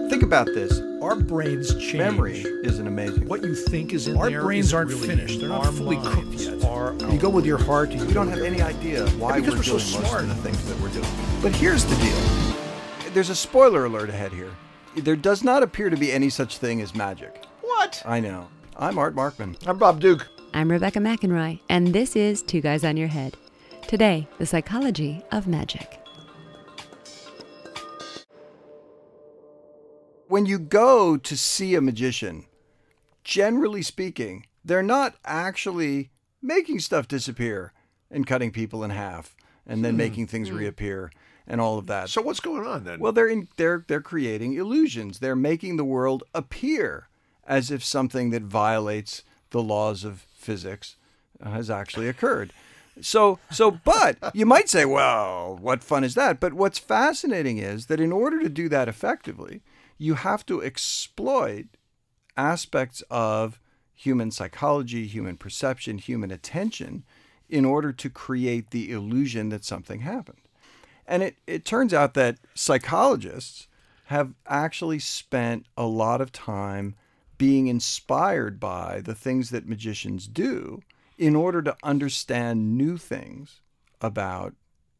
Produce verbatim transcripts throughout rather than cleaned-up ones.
Think about this. Our brains change. Memory isn't amazing. What you think is in Our there brains isn't aren't really finished. They're not our fully cooked minds yet. Are, you go with your heart. You We don't have any idea why Yeah, because we're we're doing so most smart. of the things that we're doing. But here's the deal. There's a spoiler alert ahead here. There does not appear to be any such thing as magic. What? I know. I'm Art Markman. I'm Bob Duke. I'm Rebecca McEnroy, and this is Two Guys on Your Head. Today, the psychology of magic. When you go to see a magician, generally speaking, they're not actually making stuff disappear and cutting people in half and then making things reappear and all of that. So what's going on then? Well, they're in, they're they're creating illusions. They're making the world appear as if something that violates the laws of physics uh, has actually occurred. So so but you might say, well, what fun is that? But what's fascinating is that in order to do that effectively, you have to exploit aspects of human psychology, human perception, human attention in order to create the illusion that something happened. And it, it turns out that psychologists have actually spent a lot of time being inspired by the things that magicians do in order to understand new things about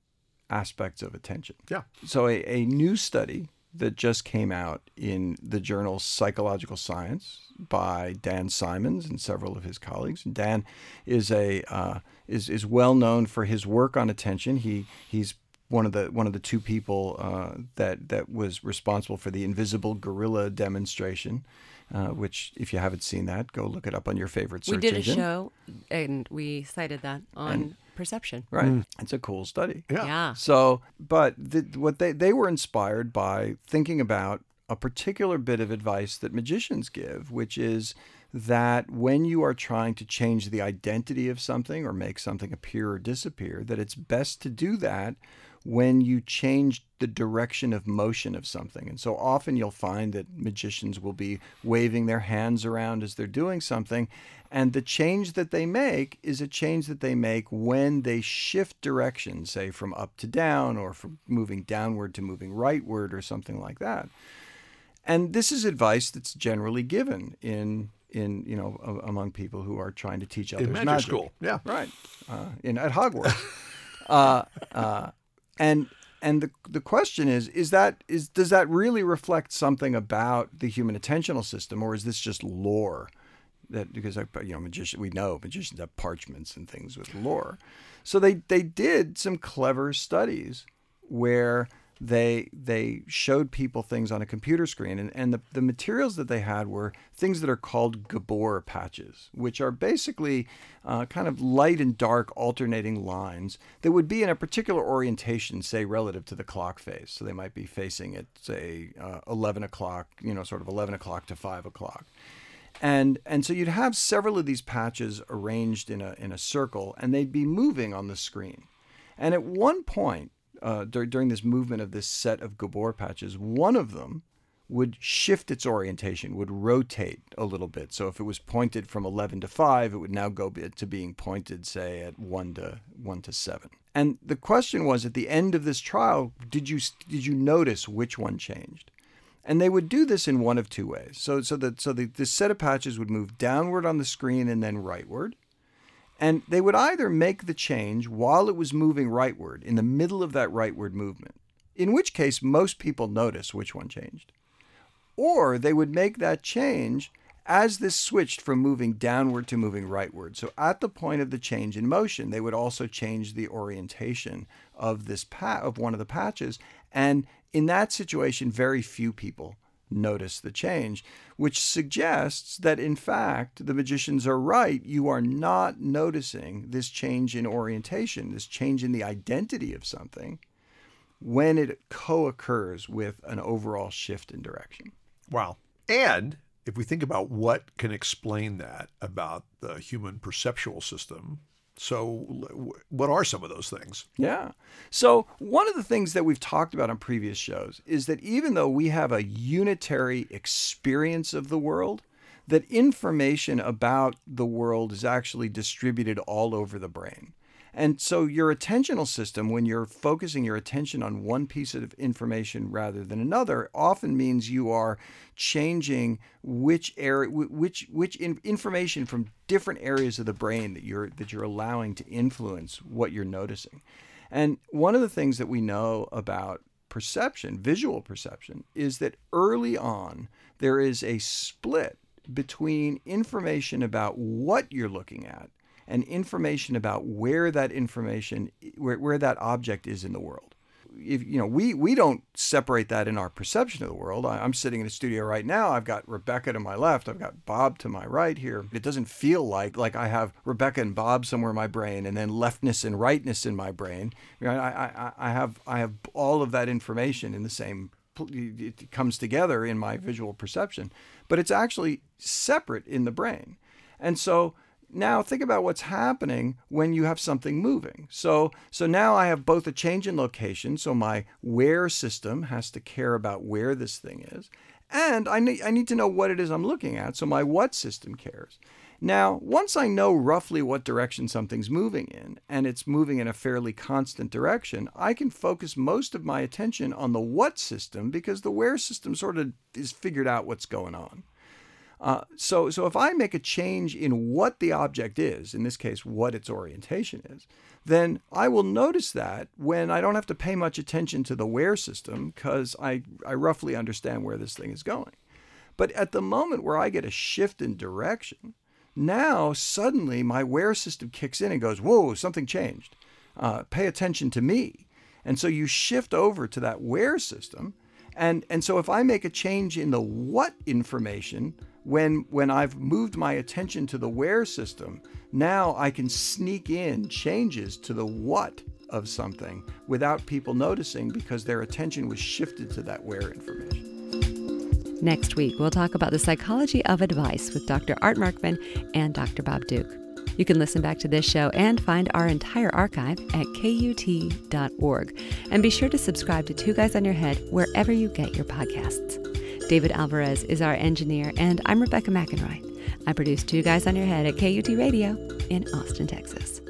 aspects of attention. Yeah. So a, a new study that just came out in the journal Psychological Science by Dan Simons and several of his colleagues. Dan is a uh, is is well known for his work on attention. He he's one of the one of the two people uh, that that was responsible for the invisible gorilla demonstration. Uh, which, if you haven't seen that, go look it up on your favorite search We did a engine. show, and we cited that on And- perception. Right, it's a cool study. Yeah. Yeah. So, but the, what they they were inspired by thinking about a particular bit of advice that magicians give, which is that when you are trying to change the identity of something or make something appear or disappear, that it's best to do that when you change the direction of motion of something. And so often you'll find that magicians will be waving their hands around as they're doing something, and the change that they make is a change that they make when they shift direction, say from up to down or from moving downward to moving rightward or something like that. And this is advice that's generally given in in you know a- among people who are trying to teach others In magic, school. Yeah. right? Uh, in at Hogwarts, uh, uh, and and the the question is is that is does that really reflect something about the human attentional system, or is this just lore? That because I you know magician we know magicians have parchments and things with lore, so they they did some clever studies where they they showed people things on a computer screen, and, and the, the materials that they had were things that are called Gabor patches, which are basically uh, kind of light and dark alternating lines that would be in a particular orientation, say relative to the clock face. So they might be facing at, say, uh, eleven o'clock, you know, sort of eleven o'clock to five o'clock. And and so you'd have several of these patches arranged in a in a circle, and they'd be moving on the screen. And at one point, uh, dur- during this movement of this set of Gabor patches, one of them would shift its orientation, would rotate a little bit. So if it was pointed from eleven to five, it would now go be- to being pointed, say, at one to one to seven. And the question was, at the end of this trial, did you did you notice which one changed? And they would do this in one of two ways. So, so that so the, this set of patches would move downward on the screen and then rightward. And they would either make the change while it was moving rightward, in the middle of that rightward movement, in which case most people notice which one changed. Or they would make that change as this switched from moving downward to moving rightward. So at the point of the change in motion, they would also change the orientation of this pa- of one of the patches. And in that situation, very few people notice the change, which suggests that, in fact, the magicians are right. You are not noticing this change in orientation, this change in the identity of something, when it co-occurs with an overall shift in direction. Wow. And if we think about what can explain that about the human perceptual system, so w- what are some of those things? Yeah. So one of the things that we've talked about on previous shows is that even though we have a unitary experience of the world, that information about the world is actually distributed all over the brain. And so your attentional system, when you're focusing your attention on one piece of information rather than another, often means you are changing which area, which which in, information from different areas of the brain that you're that you're allowing to influence what you're noticing. And one of the things that we know about perception, visual perception, is that early on there is a split between information about what you're looking at and information about where that information, where, where that object is in the world. If, you know, we, we don't separate that in our perception of the world. I, I'm sitting in a studio right now. I've got Rebecca to my left. I've got Bob to my right here. It doesn't feel like like I have Rebecca and Bob somewhere in my brain and then leftness and rightness in my brain. You know, I, I, I have I have all of that information in the same. It comes together in my visual perception, but it's actually separate in the brain, and so. Now think about what's happening when you have something moving. So so now I have both a change in location, so my where system has to care about where this thing is, and I need, I need to know what it is I'm looking at, so my what system cares. Now, once I know roughly what direction something's moving in, and it's moving in a fairly constant direction, I can focus most of my attention on the what system because the where system sort of is figured out what's going on. Uh, so, so if I make a change in what the object is, in this case, what its orientation is, then I will notice that when I don't have to pay much attention to the where system because I, I roughly understand where this thing is going. But at the moment where I get a shift in direction, now suddenly my where system kicks in and goes, whoa, something changed. Uh, pay attention to me. And so you shift over to that where system. And, and so if I make a change in the what information, When when I've moved my attention to the where system, now I can sneak in changes to the what of something without people noticing because their attention was shifted to that where information. Next week, we'll talk about the psychology of advice with Doctor Art Markman and Doctor Bob Duke. You can listen back to this show and find our entire archive at K U T dot org. And be sure to subscribe to Two Guys on Your Head wherever you get your podcasts. David Alvarez is our engineer, and I'm Rebecca McEnroy. I produce Two Guys on Your Head at K U T Radio in Austin, Texas.